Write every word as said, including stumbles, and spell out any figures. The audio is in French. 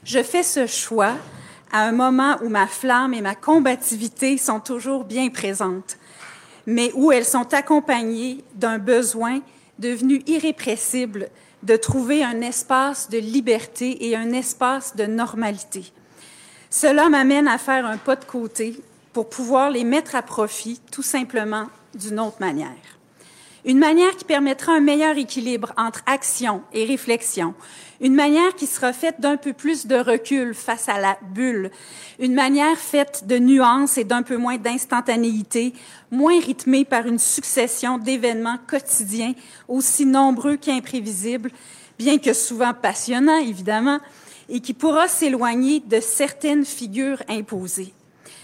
Je fais ce choix à un moment où ma flamme et ma combativité sont toujours bien présentes, mais où elles sont accompagnées d'un besoin devenu irrépressible de trouver un espace de liberté et un espace de normalité. Cela m'amène à faire un pas de côté pour pouvoir les mettre à profit, tout simplement d'une autre manière. Une manière qui permettra un meilleur équilibre entre action et réflexion. Une manière qui sera faite d'un peu plus de recul face à la bulle. Une manière faite de nuances et d'un peu moins d'instantanéité, moins rythmée par une succession d'événements quotidiens aussi nombreux qu'imprévisibles, bien que souvent passionnants, évidemment, et qui pourra s'éloigner de certaines figures imposées.